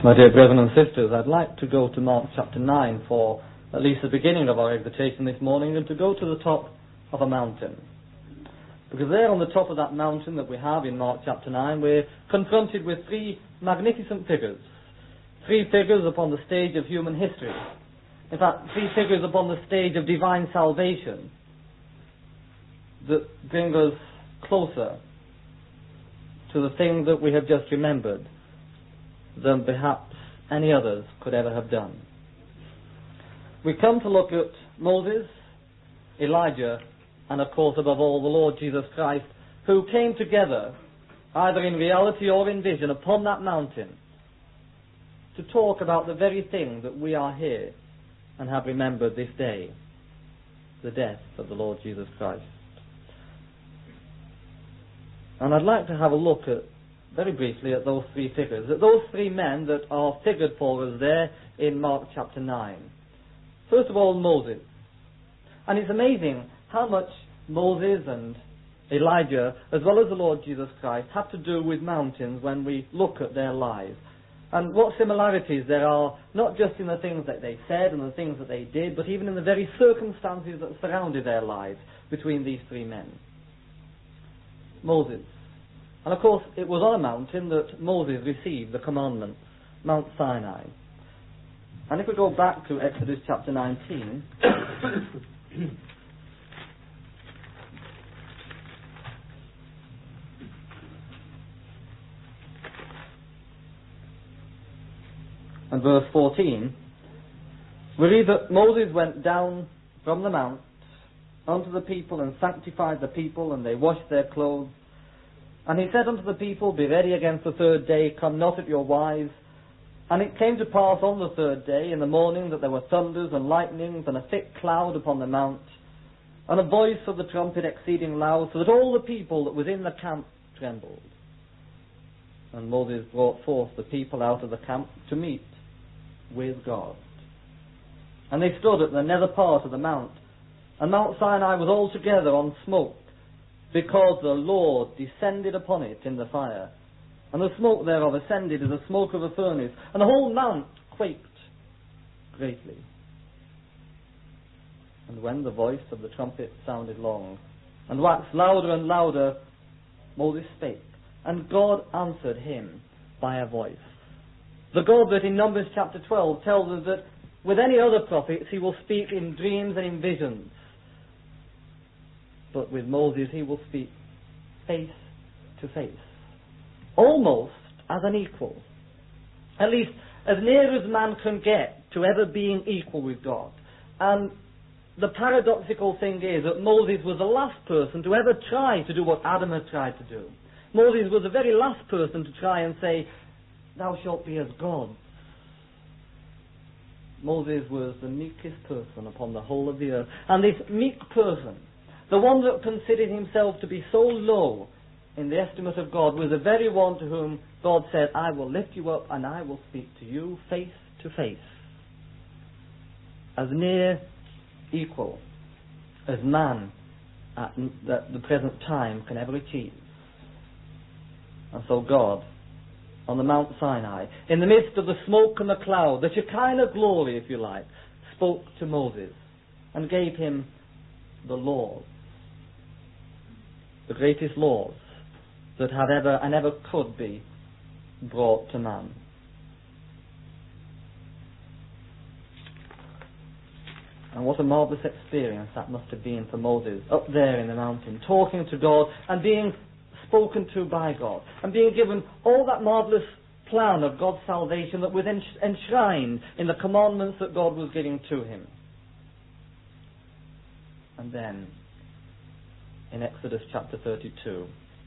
My dear brethren and sisters, I'd like to go to Mark chapter 9 for at least the beginning of our exhortation this morning, and to go to the top of a mountain. Because there on the top of that mountain that we have in Mark chapter 9, we're confronted with three magnificent figures. Three figures upon the stage of human history. In fact, three figures upon the stage of divine salvation that bring us closer to the thing that we have just remembered than perhaps any others could ever have done. We come to look at Moses, Elijah, and of course above all the Lord Jesus Christ, who came together either in reality or in vision upon that mountain to talk about the very thing that we are here and have remembered this day, the death of the Lord Jesus Christ. And I'd like to have a look at, very briefly, at those three figures, at those three men that are figured for us there in Mark chapter 9. First of all, Moses. And it's amazing how much Moses and Elijah, as well as the Lord Jesus Christ, have to do with mountains when we look at their lives. And what similarities there are, not just in the things that they said and the things that they did, but even in the very circumstances that surrounded their lives between these three men. Moses. And of course, it was on a mountain that Moses received the commandments, Mount Sinai. And if we go back to Exodus chapter 19, and verse 14, we read that Moses went down from the mount unto the people and sanctified the people, and they washed their clothes. And he said unto the people, Be ready against the third day, come not at your wives. And it came to pass on the third day in the morning that there were thunders and lightnings and a thick cloud upon the mount, and a voice of the trumpet exceeding loud, so that all the people that was in the camp trembled. And Moses brought forth the people out of the camp to meet with God. And they stood at the nether part of the mount, and Mount Sinai was altogether on smoke, because the Lord descended upon it in the fire. And the smoke thereof ascended as the smoke of a furnace, and the whole mount quaked greatly. And when the voice of the trumpet sounded long, and waxed louder and louder, Moses spake, and God answered him by a voice. The God that in Numbers chapter 12 tells us that with any other prophets he will speak in dreams and in visions. But with Moses he will speak face to face, almost as an equal, at least as near as man can get to ever being equal with God. And the paradoxical thing is that Moses was the last person to ever try to do what Adam had tried to do. Moses was the very last person to try and say, Thou shalt be as God. Moses was the meekest person upon the whole of the earth. And this meek person, the one that considered himself to be so low in the estimate of God, was the very one to whom God said, I will lift you up and I will speak to you face to face. As near equal as man at the present time can ever achieve. And so God, on the Mount Sinai, in the midst of the smoke and the cloud, the Shekinah glory, if you like, spoke to Moses and gave him the laws, the greatest laws that had ever and ever could be brought to man. And what a marvellous experience that must have been for Moses, up there in the mountain, talking to God and being spoken to by God, and being given all that marvellous plan of God's salvation that was enshrined in the commandments that God was giving to him. And then, in Exodus chapter 32,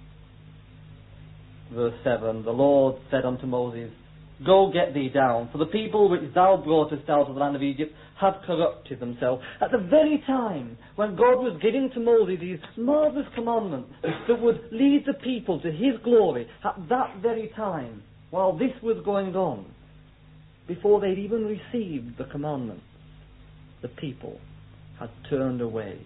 verse 7, the Lord said unto Moses, Go get thee down, for the people which thou broughtest out of the land of Egypt have corrupted themselves. At the very time when God was giving to Moses these marvellous commandments that would lead the people to his glory, at that very time, while this was going on, before they'd even received the commandments, the people had turned away.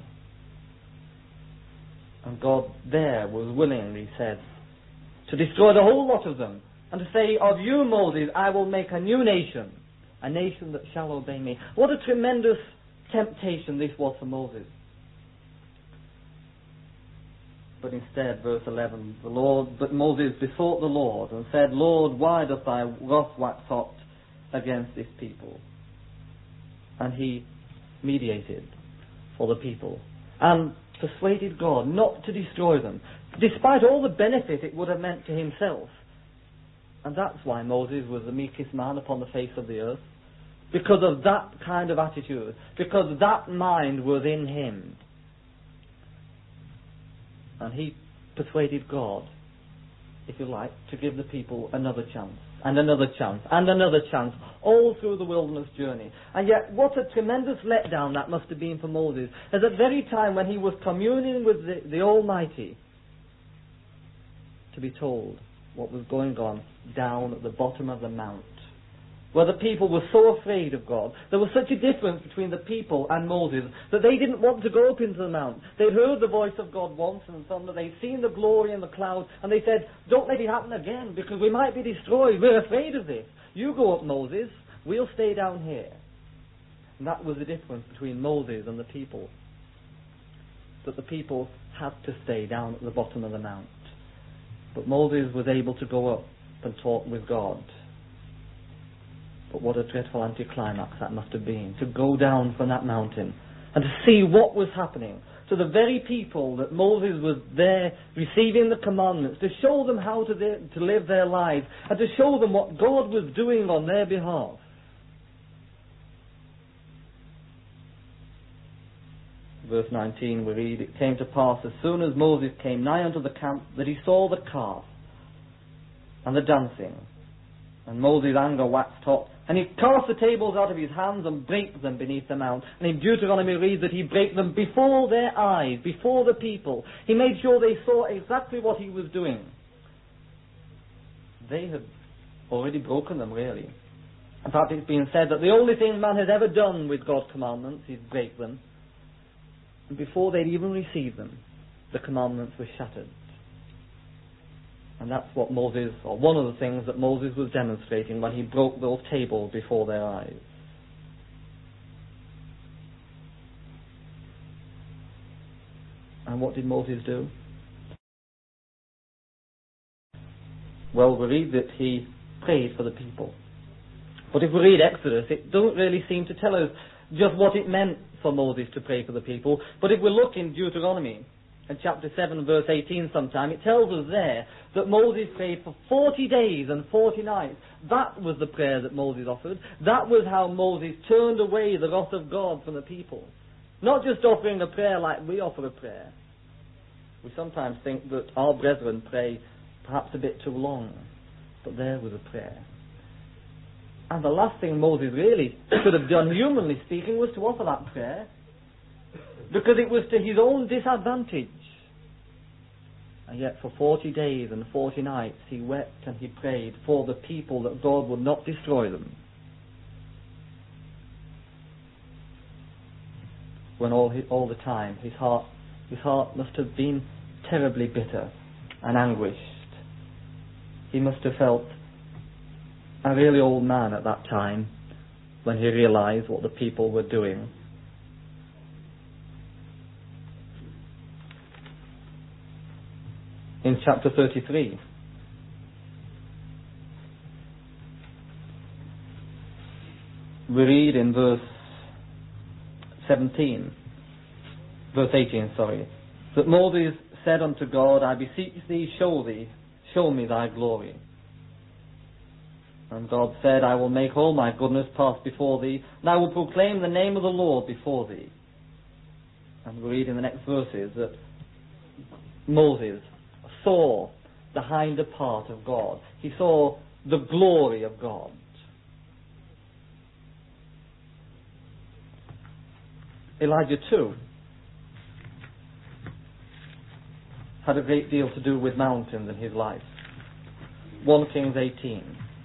And God there was willing, he said, to destroy the whole lot of them and to say, of you, Moses, I will make a new nation, a nation that shall obey me. What a tremendous temptation this was for Moses. But instead, verse 11, but Moses besought the Lord and said, Lord, why doth thy wrath wax hot against this people? And he mediated for the people and persuaded God not to destroy them, despite all the benefit it would have meant to himself. And that's why Moses was the meekest man upon the face of the earth, because of that kind of attitude, because that mind was in him. And he persuaded God, if you like, to give the people another chance, and another chance, and another chance, all through the wilderness journey. And yet, what a tremendous letdown that must have been for Moses, at the very time when he was communing with the Almighty, to be told what was going on down at the bottom of the mount, where the people were so afraid of God. There was such a difference between the people and Moses that they didn't want to go up into the mount. They'd heard the voice of God once in the thunder, they'd seen the glory in the cloud, and they said, don't let it happen again, because we might be destroyed. We're afraid of this. You go up, Moses. We'll stay down here. And that was the difference between Moses and the people. That the people had to stay down at the bottom of the mount. But Moses was able to go up and talk with God. But what a dreadful anticlimax that must have been, to go down from that mountain and to see what was happening to the very people that Moses was there receiving the commandments, to show them how to live their lives, and to show them what God was doing on their behalf. Verse 19 we read, it came to pass as soon as Moses came nigh unto the camp that he saw the calf and the dancing. And Moses' anger waxed hot, and he cast the tables out of his hands and brake them beneath the mount. And in Deuteronomy reads that he brake them before their eyes, before the people. He made sure they saw exactly what he was doing. They had already broken them, really. In fact, it's been said that the only thing man has ever done with God's commandments is break them. And before they'd even received them, the commandments were shattered. And that's what Moses, or one of the things that Moses was demonstrating when he broke those tables before their eyes. And what did Moses do? Well, we read that he prayed for the people. But if we read Exodus, it doesn't really seem to tell us just what it meant for Moses to pray for the people. But if we look in Deuteronomy, in chapter 7, verse 18 sometime, it tells us there that Moses prayed for 40 days and 40 nights. That was the prayer that Moses offered. That was how Moses turned away the wrath of God from the people. Not just offering a prayer like we offer a prayer. We sometimes think that our brethren pray perhaps a bit too long. But there was a prayer. And the last thing Moses really could have done, humanly speaking, was to offer that prayer. Because it was to his own disadvantage. And yet for 40 days and 40 nights he wept and he prayed for the people that God would not destroy them. When all the time his heart must have been terribly bitter and anguished. He must have felt a really old man at that time when he realized what the people were doing. In chapter 33, we read in verse 18, that Moses said unto God, I beseech thee, show me thy glory. And God said, I will make all my goodness pass before thee, and I will proclaim the name of the Lord before thee. And we read in the next verses that Moses saw the hinder part of God. He saw the glory of God. Elijah too had a great deal to do with mountains in his life. 1 Kings 18.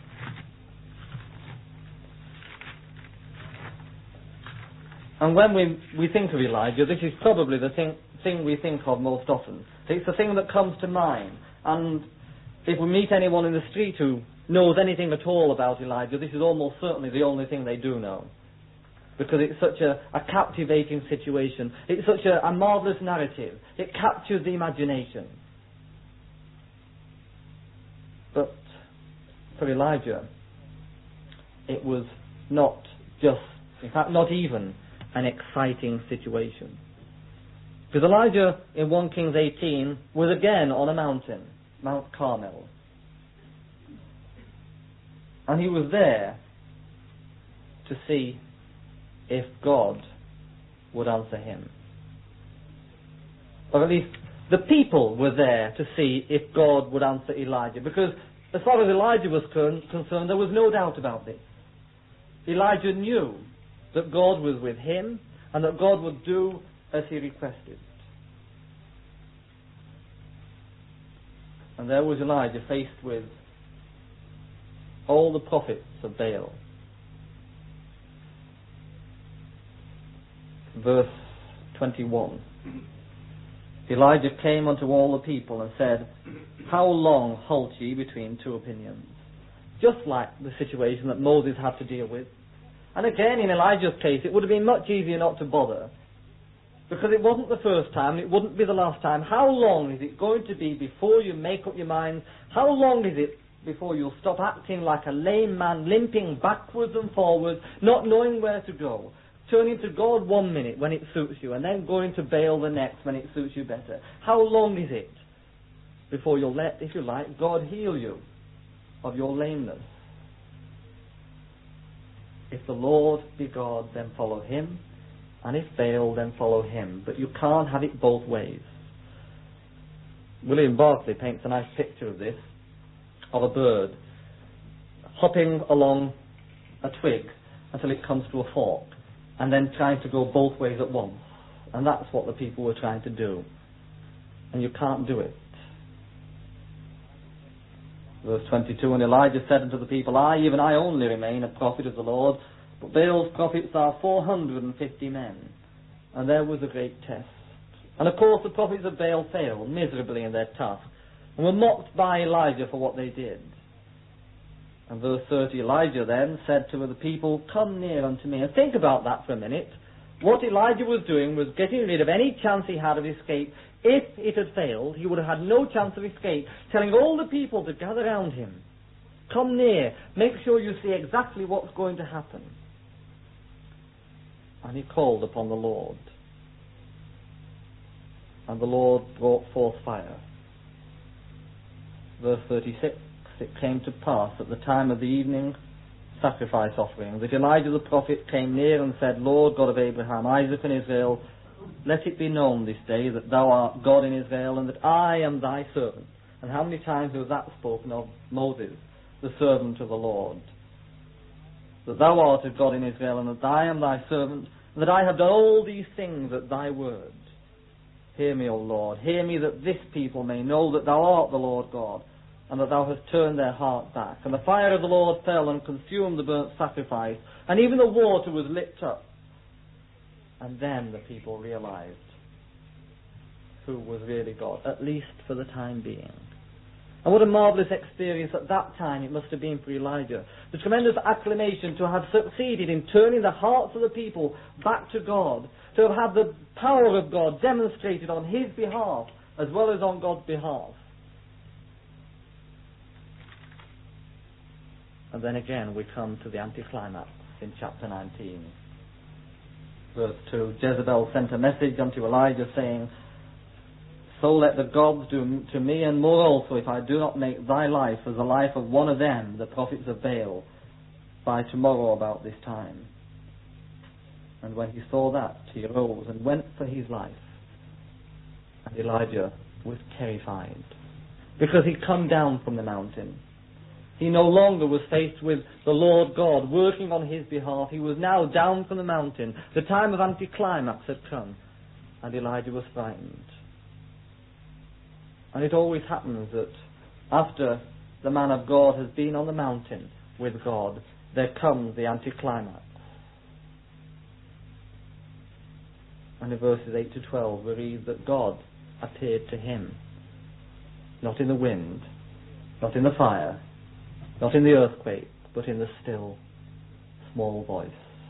And when we think of Elijah, this is probably the thing we think of most often. It's the thing that comes to mind. And if we meet anyone in the street who knows anything at all about Elijah, this is almost certainly the only thing they do know. Because it's such a captivating situation. It's such a marvellous narrative. It captures the imagination. But for Elijah, it was not just, in fact, not even an exciting situation. Because Elijah, in 1 Kings 18, was again on a mountain, Mount Carmel. And he was there to see if God would answer him. Or at least the people were there to see if God would answer Elijah. Because as far as Elijah was concerned, there was no doubt about this. Elijah knew that God was with him and that God would do as he requested. And there was Elijah faced with all the prophets of Baal. Verse 21. Elijah came unto all the people and said, How long halt ye between two opinions? Just like the situation that Moses had to deal with. And again, in Elijah's case, it would have been much easier not to bother. Because it wasn't the first time, and it wouldn't be the last time. How long is it going to be before you make up your mind? How long is it before you'll stop acting like a lame man, limping backwards and forwards, not knowing where to go? Turning to God 1 minute when it suits you, and then going to Baal the next when it suits you better. How long is it before you'll let, if you like, God heal you of your lameness? If the Lord be God, then follow him, and if Baal, then follow him. But you can't have it both ways. William Barclay paints a nice picture of this, of a bird hopping along a twig until it comes to a fork, and then trying to go both ways at once. And that's what the people were trying to do. And you can't do it. Verse 22, And Elijah said unto the people, even I only remain a prophet of the Lord, but Baal's prophets are 450 men. And there was a great test. And of course the prophets of Baal failed miserably in their task, and were mocked by Elijah for what they did. And verse 30, Elijah then said to the people, Come near unto me. And think about that for a minute. What Elijah was doing was getting rid of any chance he had of escape. If it had failed, he would have had no chance of escape, telling all the people to gather round him. Come near. Make sure you see exactly what's going to happen. And he called upon the Lord. And the Lord brought forth fire. Verse 36. It came to pass at the time of the evening sacrifice offering that Elijah the prophet came near and said, Lord God of Abraham, Isaac, and Israel, let it be known this day that thou art God in Israel, and that I am thy servant. And how many times was that spoken of Moses, the servant of the Lord? That thou art a God in Israel, and that I am thy servant, and that I have done all these things at thy word. Hear me, O Lord, hear me, that this people may know that thou art the Lord God, and that thou hast turned their heart back. And the fire of the Lord fell and consumed the burnt sacrifice, and even the water was lit up. And then the people realized who was really God, at least for the time being. And what a marvellous experience at that time it must have been for Elijah. The tremendous acclamation to have succeeded in turning the hearts of the people back to God, to have had the power of God demonstrated on his behalf as well as on God's behalf. And then again we come to the anticlimax in chapter 19. Verse 2, Jezebel sent a message unto Elijah, saying, So let the gods do to me and more also, if I do not make thy life as the life of one of them, the prophets of Baal, by tomorrow about this time. And when he saw that, he arose and went for his life. And Elijah was terrified, because he'd come down from the mountain. He no longer was faced with the Lord God working on his behalf. He was now down from the mountain. The time of anticlimax had come, and Elijah was frightened. And it always happens that after the man of God has been on the mountain with God, there comes the anticlimax. And in verses 8 to 12 we read that God appeared to him, not in the wind, Not in the fire, not in the earthquake, but in the still, small voice.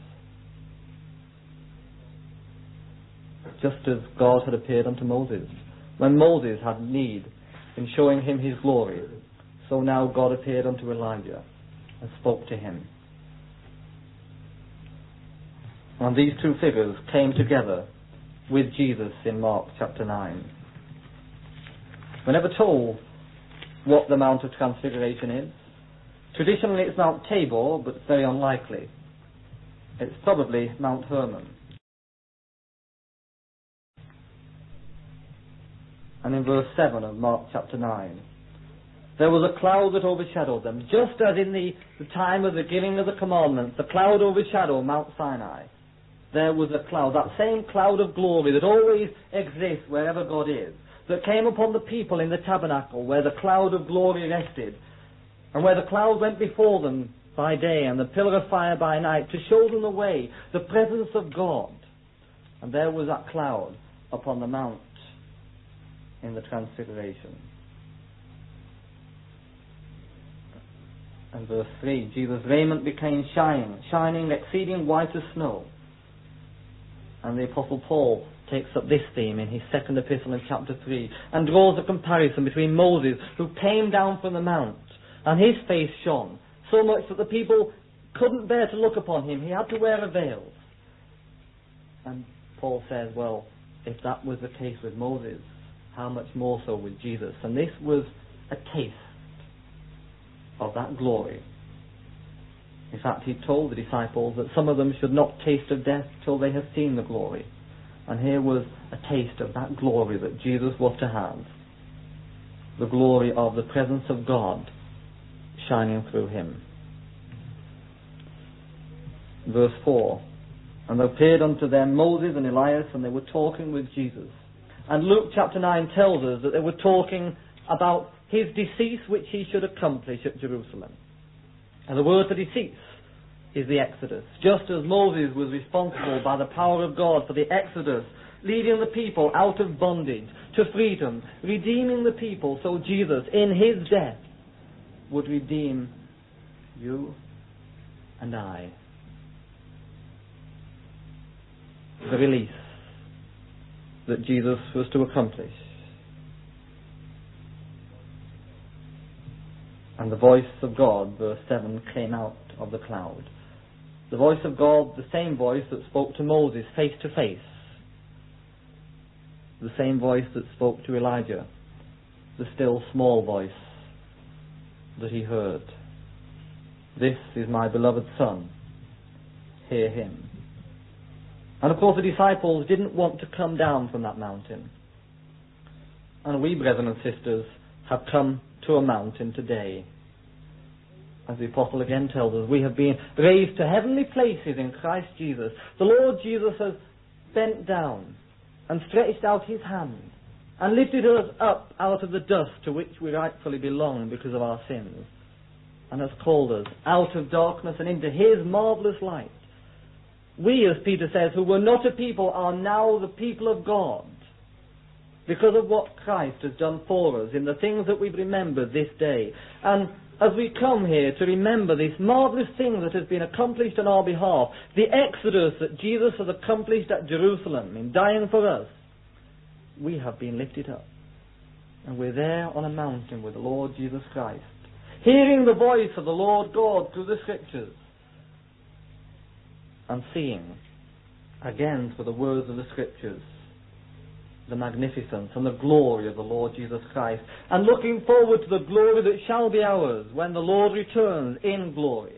Just as God had appeared unto Moses, when Moses had need in showing him his glory, so now God appeared unto Elijah and spoke to him. And these two figures came together with Jesus in Mark chapter 9. We're never told what the Mount of Transfiguration is. Traditionally it's Mount Tabor, but it's very unlikely. It's probably Mount Hermon. And in verse 7 of Mark chapter 9, there was a cloud that overshadowed them, just as in the time of the giving of the commandments, the cloud overshadowed Mount Sinai. There was a cloud, that same cloud of glory that always exists wherever God is, that came upon the people in the tabernacle, where the cloud of glory rested, and where the cloud went before them by day and the pillar of fire by night to show them the way, the presence of God. And there was that cloud upon the mount in the Transfiguration. And verse 3, Jesus' raiment became shining, exceeding white as snow. And the Apostle Paul takes up this theme in his second epistle in chapter 3 and draws a comparison between Moses, who came down from the mount, and his face shone, so much that the people couldn't bear to look upon him. He had to wear a veil. And Paul says, well, if that was the case with Moses, how much more so with Jesus? And this was a taste of that glory. In fact, he told the disciples that some of them should not taste of death till they have seen the glory. And here was a taste of that glory that Jesus was to have. The glory of the presence of God shining through him. Verse 4, and there appeared unto them Moses and Elias, and they were talking with Jesus. And Luke chapter 9 tells us that they were talking about his decease which he should accomplish at Jerusalem. And the word for decease is the Exodus. Just as Moses was responsible by the power of God for the Exodus, leading the people out of bondage to freedom, redeeming the people, so Jesus, in his death, would redeem you and I. The release that Jesus was to accomplish. And the voice of God, verse 7, came out of the cloud. The voice of God, the same voice that spoke to Moses face to face. The same voice that spoke to Elijah. The still small voice that he heard. This is my beloved Son. Hear him. And of course the disciples didn't want to come down from that mountain. And we, brethren and sisters, have come to a mountain today. As the Apostle again tells us, we have been raised to heavenly places in Christ Jesus. The Lord Jesus has bent down and stretched out his hand and lifted us up out of the dust to which we rightfully belong because of our sins, and has called us out of darkness and into his marvellous light. We, as Peter says, who were not a people, are now the people of God, because of what Christ has done for us in the things that we've remembered this day. And as we come here to remember this marvellous thing that has been accomplished on our behalf, the exodus that Jesus has accomplished at Jerusalem in dying for us, we have been lifted up. And we're there on a mountain with the Lord Jesus Christ, hearing the voice of the Lord God through the Scriptures, and seeing, again through the words of the Scriptures, the magnificence and the glory of the Lord Jesus Christ, and looking forward to the glory that shall be ours when the Lord returns in glory.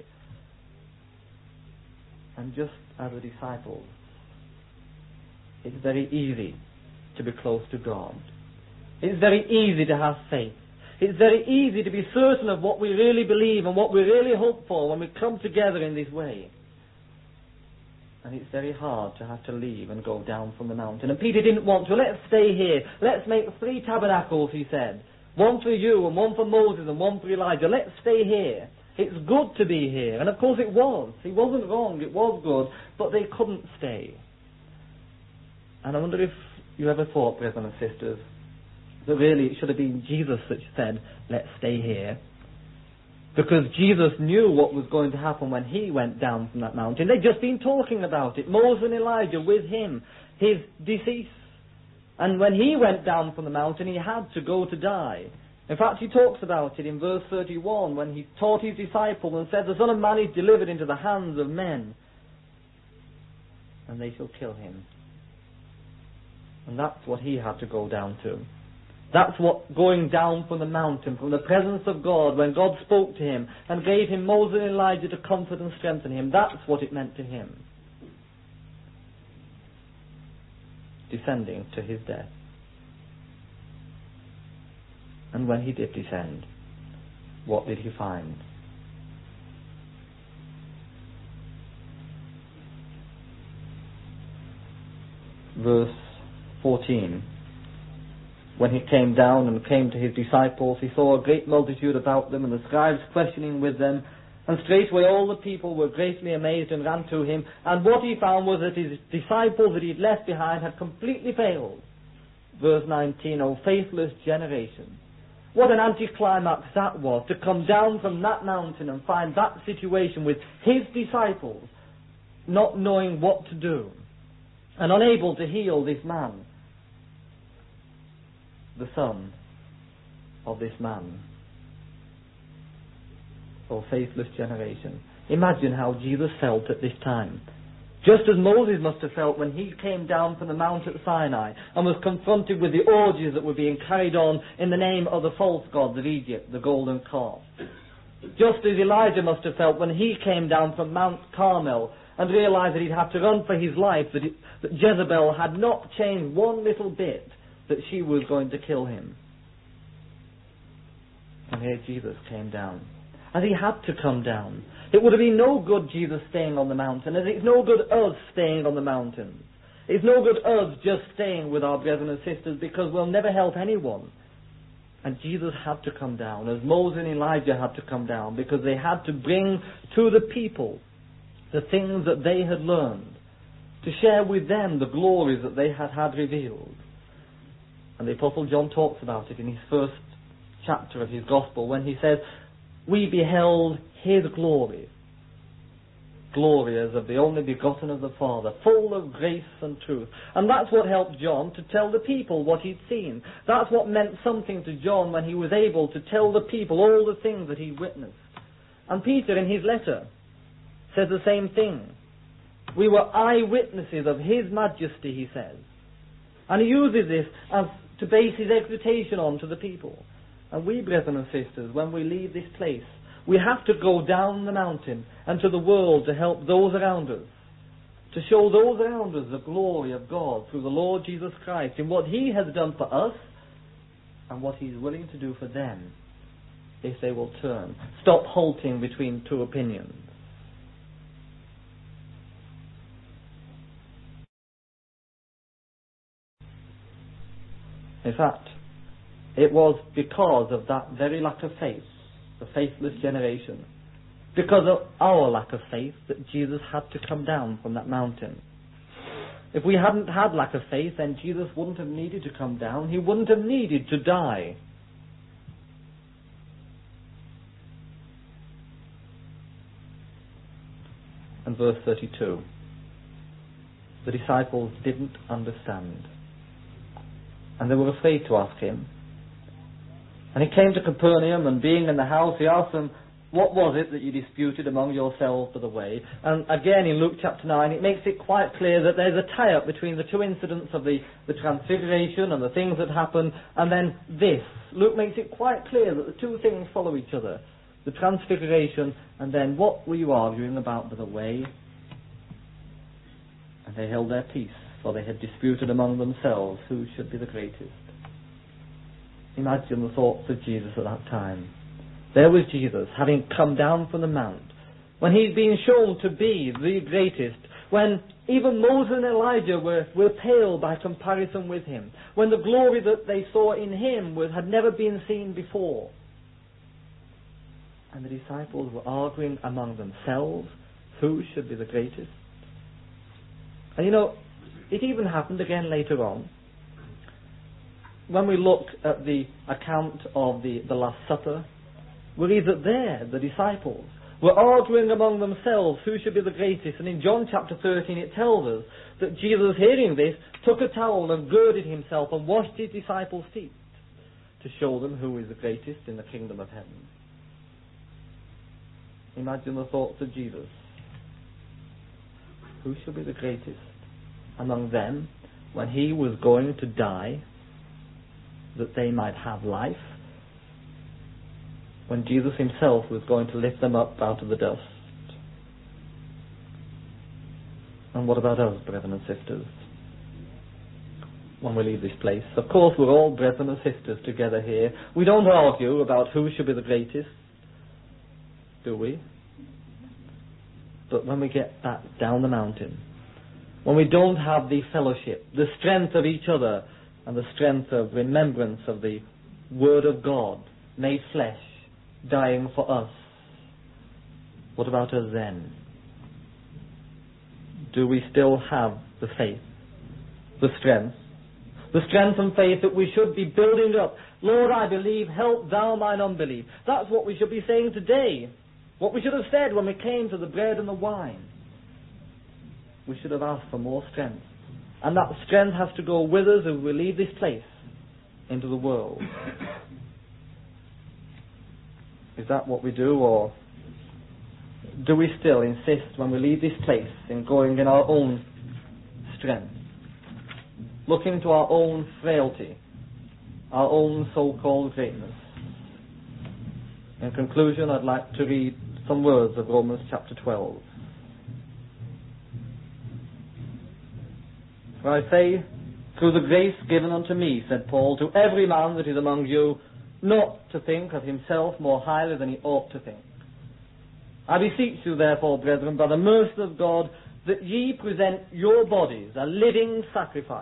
And just as the disciples, it's very easy to be close to God. It's very easy to have faith. It's very easy to be certain of what we really believe and what we really hope for when we come together in this way. And it's very hard to have to leave and go down from the mountain. And Peter didn't want to. Let's stay here. Let's make 3 tabernacles, he said. One for you, and one for Moses, and one for Elijah. Let's stay here. It's good to be here. And of course it was. He wasn't wrong. It was good. But they couldn't stay. And I wonder if you ever thought, brethren and sisters, that really it should have been Jesus that said, let's stay here. Because Jesus knew what was going to happen when he went down from that mountain. They'd just been talking about it. Moses and Elijah with him, his decease. And when he went down from the mountain, he had to go to die. In fact, he talks about it in verse 31 when he taught his disciples and said, the Son of Man is delivered into the hands of men, and they shall kill him. And that's what he had to go down to. That's what going down from the mountain, from the presence of God, when God spoke to him and gave him Moses and Elijah to comfort and strengthen him, that's what it meant to him. Descending to his death. And when he did descend, what did he find? Verse 14. When he came down and came to his disciples, he saw a great multitude about them, and the scribes questioning with them. And straightway all the people were greatly amazed and ran to him. And what he found was that his disciples that he had left behind had completely failed. Verse 19, O faithless generation. What an anticlimax that was, to come down from that mountain and find that situation with his disciples not knowing what to do and unable to heal this man, the son of this man. O faithless generation. Imagine how Jesus felt at this time. Just as Moses must have felt when he came down from the Mount at Sinai and was confronted with the orgies that were being carried on in the name of the false gods of Egypt, the golden calf. Just as Elijah must have felt when he came down from Mount Carmel and realized that he'd have to run for his life, that Jezebel had not changed one little bit, that she was going to kill him. And here Jesus came down. And he had to come down. It would have been no good Jesus staying on the mountain, as it's no good us staying on the mountains. It's no good us just staying with our brethren and sisters, because we'll never help anyone. And Jesus had to come down, as Moses and Elijah had to come down, because they had to bring to the people the things that they had learned, to share with them the glories that they had had revealed. And the Apostle John talks about it in his first chapter of his Gospel, when he says, we beheld his glory, glory as of the only begotten of the Father, full of grace and truth. And that's what helped John to tell the people what he'd seen. That's what meant something to John when he was able to tell the people all the things that he'd witnessed. And Peter, in his letter, says the same thing. We were eyewitnesses of his majesty, he says. And he uses this as to base his exhortation on to the people. And we, brethren and sisters, when we leave this place, we have to go down the mountain and to the world to help those around us, to show those around us the glory of God through the Lord Jesus Christ in what he has done for us and what he's willing to do for them if they will turn. Stop halting between two opinions. In fact, it was because of that very lack of faith, the faithless generation, because of our lack of faith, that Jesus had to come down from that mountain. If we hadn't had lack of faith, then Jesus wouldn't have needed to come down. He wouldn't have needed to die. And verse 32. The disciples didn't understand. And they were afraid to ask him. And he came to Capernaum, and being in the house, he asked them, what was it that you disputed among yourselves by the way? And again in Luke chapter 9, it makes it quite clear that there's a tie-up between the two incidents of the transfiguration and the things that happened, and then this. Luke makes it quite clear that the two things follow each other. The transfiguration, and then what were you arguing about by the way? And they held their peace, for they had disputed among themselves who should be the greatest. Imagine the thoughts of Jesus at that time. There was Jesus, having come down from the mount, when he'd been shown to be the greatest, when even Moses and Elijah were pale by comparison with him, when the glory that they saw in him had never been seen before. And the disciples were arguing among themselves who should be the greatest. And you know, it even happened again later on. when we look at the account of the Last Supper, we read that there, the disciples were arguing among themselves who should be the greatest. And in John chapter 13 it tells us that Jesus, hearing this, took a towel and girded himself and washed his disciples' feet to show them who is the greatest in the kingdom of heaven. Imagine the thoughts of Jesus. Who shall be the greatest among them when he was going to die that they might have life? When Jesus himself was going to lift them up out of the dust. And what about us, brethren and sisters, when we leave this place? Of course, we're all brethren and sisters together here. We don't argue about who should be the greatest, do we? But when we get back down the mountain, when we don't have the fellowship, the strength of each other, and the strength of remembrance of the Word of God made flesh, dying for us, what about us then? Do we still have the faith, the strength and faith that we should be building up? Lord, I believe, help thou mine unbelief. That's what we should be saying today. What we should have said when we came to the bread and the wine. We should have asked for more strength. And that strength has to go with us as we leave this place into the world. Is that what we do, or do we still insist when we leave this place in going in our own strength, looking to our own frailty, our own so-called greatness? In conclusion, I'd like to read some words of Romans chapter 12. For I say, through the grace given unto me, said Paul, to every man that is among you, not to think of himself more highly than he ought to think. I beseech you, therefore, brethren, by the mercy of God, that ye present your bodies a living sacrifice,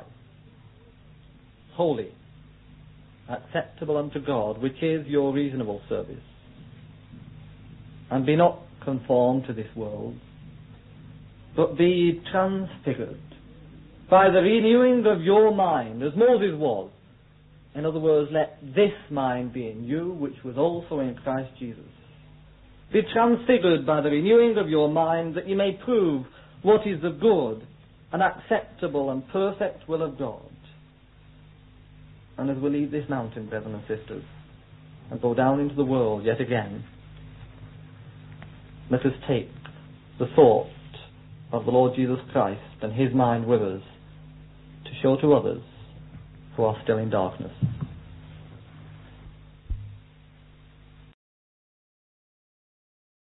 holy, acceptable unto God, which is your reasonable service. And be not conformed to this world, but be ye transfigured by the renewing of your mind, as Moses was. In other words, let this mind be in you, which was also in Christ Jesus. Be transfigured by the renewing of your mind, that ye may prove what is the good and acceptable and perfect will of God. And as we leave this mountain, brethren and sisters, and go down into the world yet again, let us take the thought of the Lord Jesus Christ and his mind with us to show to others who are still in darkness.